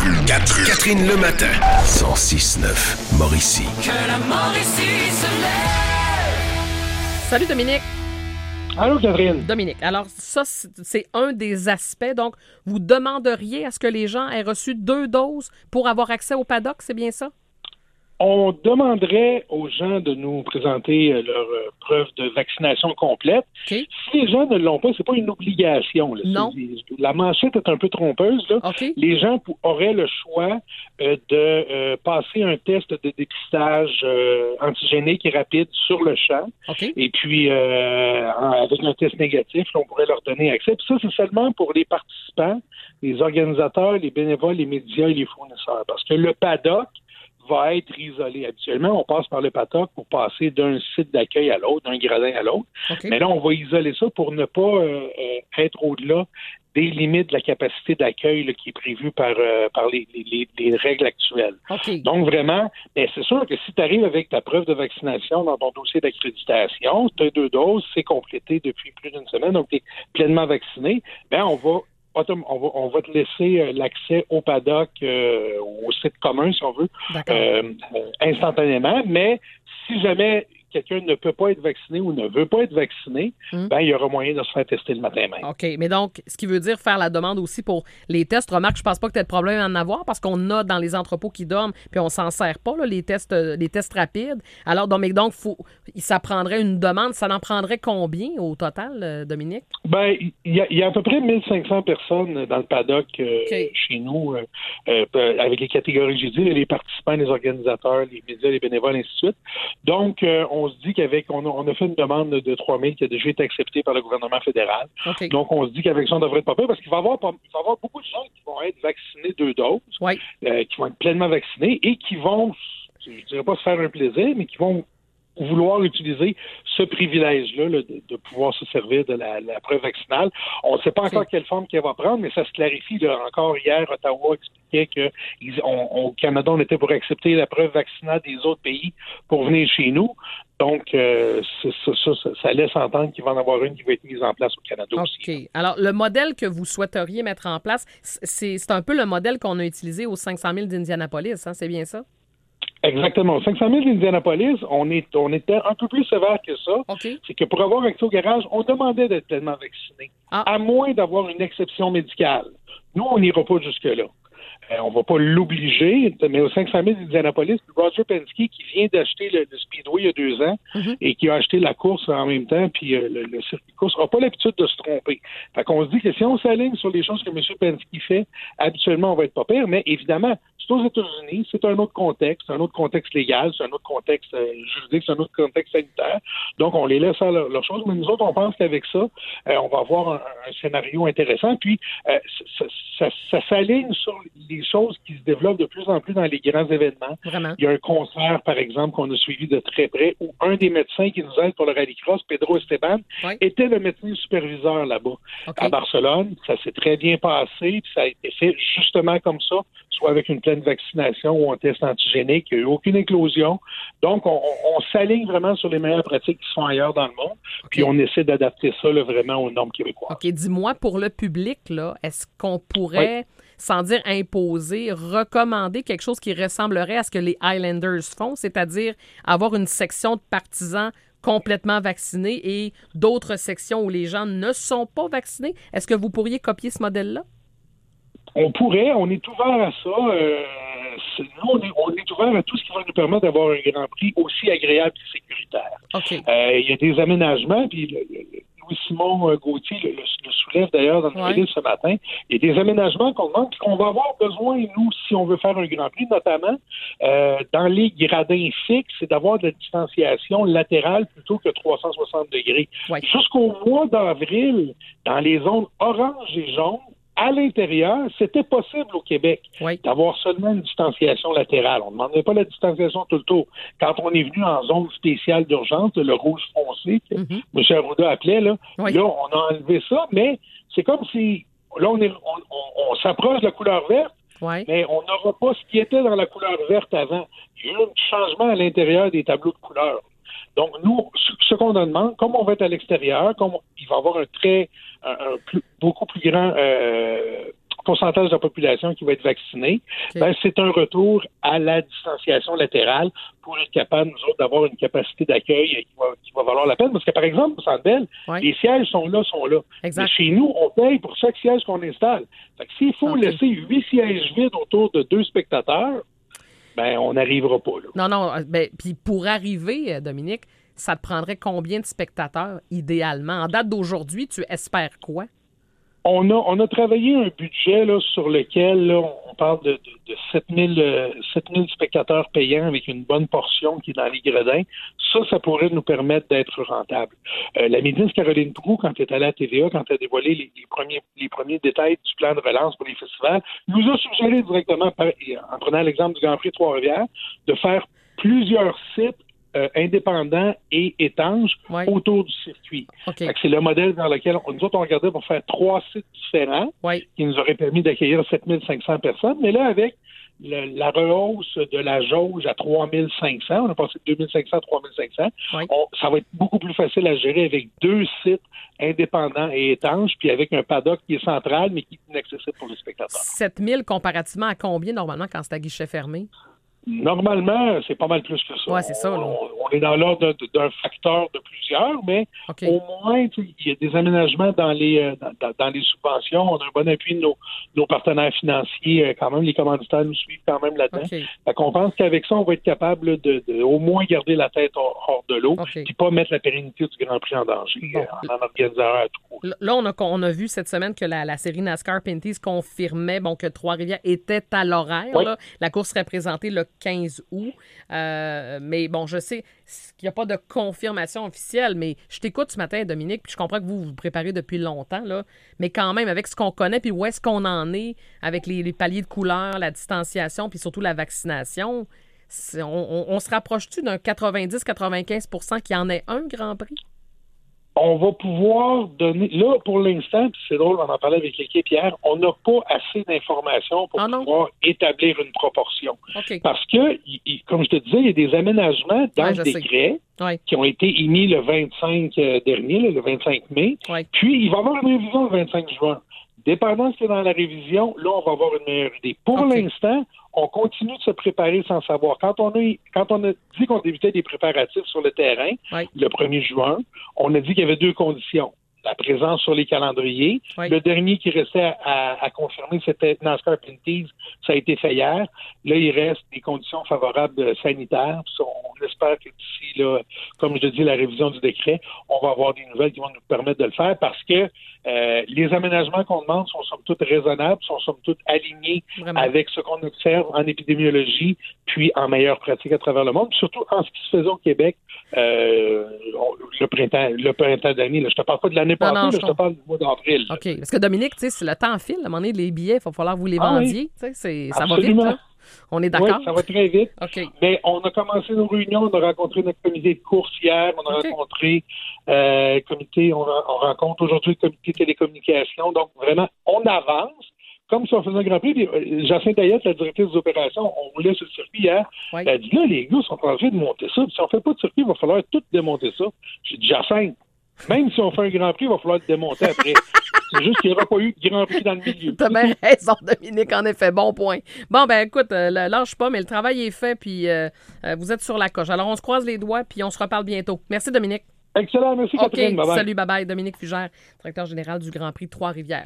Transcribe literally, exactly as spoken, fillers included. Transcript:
Catherine, Catherine le matin. cent six neuf Mauricie. Que la Mauricie se lève. Salut Dominique. Allô, Catherine. Dominique, alors ça, c'est un des aspects. Donc, vous demanderiez à ce que les gens aient reçu deux doses pour avoir accès au paddock, c'est bien ça? On demanderait aux gens de nous présenter leur euh, preuve de vaccination complète. Okay. Si les gens ne l'ont pas, c'est pas une obligation. Là. Non. C'est, la manchette est un peu trompeuse. Là. Okay. Les gens pour, auraient le choix euh, de euh, passer un test de dépistage euh, antigénique et rapide sur le champ. Okay. Et puis, euh, avec un test négatif, on pourrait leur donner accès. Puis ça, c'est seulement pour les participants, les organisateurs, les bénévoles, les médias et les fournisseurs. Parce que le paddock va être isolé. Habituellement, on passe par le paddock pour passer d'un site d'accueil à l'autre, d'un gradin à l'autre. Okay. Mais là, on va isoler ça pour ne pas euh, être au-delà des limites de la capacité d'accueil là, qui est prévue par, euh, par les, les, les règles actuelles. Okay. Donc, vraiment, ben, c'est sûr que si tu arrives avec ta preuve de vaccination dans ton dossier d'accréditation, tu as deux doses, c'est complété depuis plus d'une semaine, donc tu es pleinement vacciné, ben on va On va, on va te laisser euh, l'accès au paddock, euh, au site commun, si on veut, euh, euh, instantanément. Mais si jamais quelqu'un ne peut pas être vacciné ou ne veut pas être vacciné, mm. ben il y aura moyen de se faire tester le matin même. OK. Mais donc, ce qui veut dire faire la demande aussi pour les tests. Remarque, je pense pas que tu aies de problème à en avoir parce qu'on a dans les entrepôts qui dorment, puis on s'en sert pas, là, les tests les tests rapides. Alors, donc, mais donc faut, ça prendrait une demande. Ça en prendrait combien au total, Dominique? Ben, il y, y a à peu près mille cinq cents personnes dans le paddock euh, okay. chez nous, euh, euh, avec les catégories que j'ai dit, les participants, les organisateurs, les médias, les bénévoles, ainsi de suite. Donc, euh, on se dit qu'avec, on a, on a fait une demande de trois mille qui a déjà été acceptée par le gouvernement fédéral. Okay. Donc, on se dit qu'avec ça, on devrait être pas pire parce qu'il va y avoir, il va y avoir beaucoup de gens qui vont être vaccinés deux doses, oui. euh, qui vont être pleinement vaccinés et qui vont, je ne dirais pas se faire un plaisir, mais qui vont vouloir utiliser ce privilège-là là, de, de pouvoir se servir de la, la preuve vaccinale. On ne sait pas encore okay. quelle forme qu'elle va prendre, mais ça se clarifie. Là. Encore hier, Ottawa expliquait qu'au Canada, on était pour accepter la preuve vaccinale des autres pays pour venir chez nous. Donc, euh, c'est, ça, ça, ça laisse entendre qu'il va en avoir une qui va être mise en place au Canada okay. aussi. OK. Alors, le modèle que vous souhaiteriez mettre en place, c'est, c'est un peu le modèle qu'on a utilisé aux cinq cent mille d'Indianapolis, hein? C'est bien ça? Exactement. cinq cent mille d'Indianapolis, on, est, on était un peu plus sévère que ça. Okay. C'est que pour avoir accès au garage, on demandait d'être pleinement vacciné, ah. à moins d'avoir une exception médicale. Nous, on n'ira pas jusque-là. Euh, on ne va pas l'obliger, mais aux cinq cent mille d'Indianapolis, Roger Penske, qui vient d'acheter le, le Speedway il y a deux ans mm-hmm. et qui a acheté la course en même temps, puis euh, le, le circuit de course, n'a pas l'habitude de se tromper. Fait qu'on se dit que si on s'aligne sur les choses que M. Penske fait, habituellement, on va être pas pire, mais évidemment, c'est aux États-Unis, c'est un autre contexte, c'est un autre contexte légal, c'est un autre contexte euh, juridique, c'est un autre contexte sanitaire. Donc, on les laisse faire leurs leur choses, mais nous autres, on pense qu'avec ça, euh, on va avoir un, un scénario intéressant. Puis, euh, ça, ça, ça s'aligne sur les choses qui se développent de plus en plus dans les grands événements. Vraiment? Il y a un concert, par exemple, qu'on a suivi de très près, où un des médecins qui nous aide pour le rallycross, Pedro Esteban, oui. était le médecin superviseur là-bas, okay. à Barcelone. Ça s'est très bien passé, puis ça a été fait justement comme ça, soit avec une pleine vaccination ou un test antigénique. Il n'y a eu aucune éclosion. Donc, on, on, on s'aligne vraiment sur les meilleures pratiques qui se font ailleurs dans le monde, okay. puis on essaie d'adapter ça là, vraiment aux normes québécoises. OK. Dis-moi, pour le public, là, est-ce qu'on pourrait, oui. sans dire imposer, recommander quelque chose qui ressemblerait à ce que les Highlanders font, c'est-à-dire avoir une section de partisans complètement vaccinés et d'autres sections où les gens ne sont pas vaccinés? Est-ce que vous pourriez copier ce modèle-là? On pourrait, on est ouvert à ça. Euh, nous, on est, on est ouvert à tout ce qui va nous permettre d'avoir un Grand Prix aussi agréable et sécuritaire. Okay. Euh, il y a des aménagements, puis le, le, Louis-Simon Gauthier le, le, le soulève d'ailleurs dans notre livre ce matin. Il y a des aménagements qu'on demande, qu'on va avoir besoin, nous, si on veut faire un Grand Prix, notamment euh, dans les gradins fixes, c'est d'avoir de la distanciation latérale plutôt que trois cent soixante degrés. Ouais. Jusqu'au mois d'avril, dans les zones orange et jaune, à l'intérieur, c'était possible au Québec oui. d'avoir seulement une distanciation latérale. On ne demandait pas la distanciation tout le tour. Quand on est venu en zone spéciale d'urgence, le rouge foncé, que mm-hmm. M. Arruda appelait, là, oui. là, on a enlevé ça, mais c'est comme si, là, on, est, on, on, on s'approche de la couleur verte, oui. mais on n'aura pas ce qui était dans la couleur verte avant. Il y a eu un changement à l'intérieur des tableaux de couleurs. Donc, nous, ce qu'on demande, comme on va être à l'extérieur, comme il va y avoir un très, un, un plus, beaucoup plus grand euh, pourcentage de la population qui va être vaccinée, Okay. ben, c'est un retour à la distanciation latérale pour être capable, nous autres, d'avoir une capacité d'accueil qui va, qui va valoir la peine. Parce que, par exemple, au Centre Bell, Ouais. les sièges sont là, sont là. Exact. Mais chez nous, on paye pour chaque siège qu'on installe. Fait que s'il faut Okay. laisser huit sièges vides autour de deux spectateurs, ben, on n'arrivera pas, là. Non, non. Ben, puis pour arriver, euh, Dominique, ça te prendrait combien de spectateurs, idéalement? En date d'aujourd'hui, tu espères quoi? On a, on a travaillé un budget là, sur lequel là, on parle de, de, de sept mille, euh, sept mille spectateurs payants avec une bonne portion qui est dans les gradins. Ça, ça pourrait nous permettre d'être rentable. Euh, la ministre Caroline Proulx, quand elle est allée à T V A, quand elle a dévoilé les, les, premiers, les premiers détails du plan de relance pour les festivals, nous a suggéré directement, par, en prenant l'exemple du Grand Prix Trois-Rivières, de faire plusieurs sites Euh, indépendants et étanches Ouais. autour du circuit. OK. Fait que c'est le modèle vers lequel on, nous autres, on regardait pour faire trois sites différents Oui. qui nous auraient permis d'accueillir sept mille cinq cents personnes. Mais là, avec le, la rehausse de la jauge à trois mille cinq cents, on a passé de deux mille cinq cents à trois mille cinq cents, Oui. on, ça va être beaucoup plus facile à gérer avec deux sites indépendants et étanches, puis avec un paddock qui est central, mais qui est inaccessible pour les spectateurs. sept mille comparativement à combien, normalement, quand c'est à guichet fermé? Normalement, c'est pas mal plus que ça. Ouais, c'est ça, là. On, on est dans l'ordre de- d'un facteur de plusieurs, mais OK. au moins, tu sais, il y a des aménagements dans les euh, dans, dans- dans les subventions. On a un bon appui de nos, nos partenaires financiers. euh, Quand même, les commanditaires nous suivent quand même là-dedans. OK. Fait qu'on pense qu'avec ça, on va être capable là, de, de au moins garder la tête hors, hors de l'eau, OK. puis pas mettre la pérennité du Grand Prix en danger Bon. euh, en organisant un à tout court. Là, là, on a, on a vu cette semaine que la, la série NASCAR Pinty's confirmait bon, que Trois-Rivières était à l'horaire. Oui. Là. La course serait présentée le quinze août. Euh, mais bon, je sais qu'il n'y a pas de confirmation officielle, mais je t'écoute ce matin, Dominique, puis je comprends que vous vous préparez depuis longtemps, là, mais quand même, avec ce qu'on connaît, puis où est-ce qu'on en est, avec les, les paliers de couleurs, la distanciation, puis surtout la vaccination, c'est- on, on- on se rapproche-tu d'un quatre-vingt-dix à quatre-vingt-quinze pour cent qui en ait un Grand Prix? On va pouvoir donner, là, pour l'instant, puis c'est drôle, on en parlait avec l'équipe hier, on n'a pas assez d'informations pour Ah non? pouvoir établir une proportion. OK. Parce que, il- il- comme je te disais, il y a des aménagements dans Ouais, le je sais. décret Oui, qui ont été émis le vingt-cinq euh, dernier, là, le vingt-cinq mai. oui. Puis, il va y avoir une révision le vingt-cinq juin. Dépendant de ce qu'il y a dans la révision, là, on va avoir une meilleure idée. Pour OK. l'instant, on continue de se préparer sans savoir. Quand on a, quand on a dit qu'on débutait des préparatifs sur le terrain, Oui. le premier juin, on a dit qu'il y avait deux conditions. La présence sur les calendriers. Oui. Le dernier qui restait à, à- à confirmer, c'était NASCAR Pinty's. Ça a été fait hier. Là, il reste des conditions favorables euh, sanitaires. Puis on espère que d'ici, là, comme je te dis, la révision du décret, on va avoir des nouvelles qui vont nous permettre de le faire parce que euh, les aménagements qu'on demande sont somme toute raisonnables, sont somme toute alignés Vraiment. avec ce qu'on observe en épidémiologie, puis en meilleure pratique à travers le monde, puis surtout en ce qui se faisait au Québec euh, on- le printemps, le printemps dernier. Là. Je te parle pas de l'année Non, passée, non, là, je je te parle du mois d'avril. là. OK. Parce que Dominique, tu sais, si le temps file, à un moment donné, les billets, il va falloir que vous les Ah oui. vendiez. Tu sais, c'est- ça Absolument. va vite, là. On est Oui, d'accord? ça va très vite. OK. Mais on a commencé nos réunions, on a rencontré notre comité de course hier, on a OK. rencontré euh, le comité, on, a- on rencontre aujourd'hui le comité télécommunications. Donc, vraiment, on avance. Comme si on faisait un Grand Prix. Puis, euh, Jacinthe Ayette, la directrice des opérations, on roulait sur le circuit hier. Oui. Elle a dit, là, les gars sont en train de monter ça. Puis si on fait pas de circuit, il va falloir tout démonter ça. J'ai dit, Jacinthe, même si on fait un Grand Prix, il va falloir le démonter après. C'est juste qu'il n'y aura pas eu de Grand Prix dans le milieu. T'as bien raison, Dominique, en effet. Bon point. Bon, ben écoute, euh, lâche pas, mais le travail est fait, puis euh, euh, vous êtes sur la coche. Alors, on se croise les doigts, puis on se reparle bientôt. Merci, Dominique. Excellent, merci OK, Catherine. Bye-bye. salut, bye-bye. Dominique Fugère, directeur général du Grand Prix Trois-Rivières.